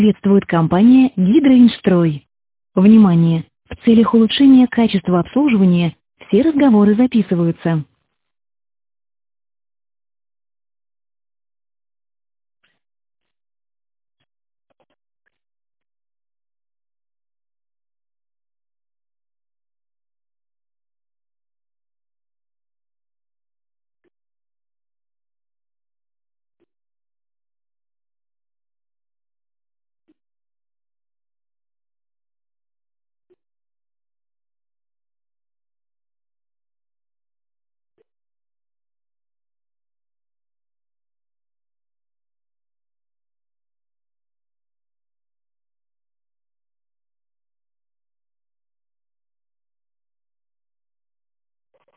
Приветствует компания «Гидроинстрой». Внимание! В целях улучшения качества обслуживания все разговоры записываются.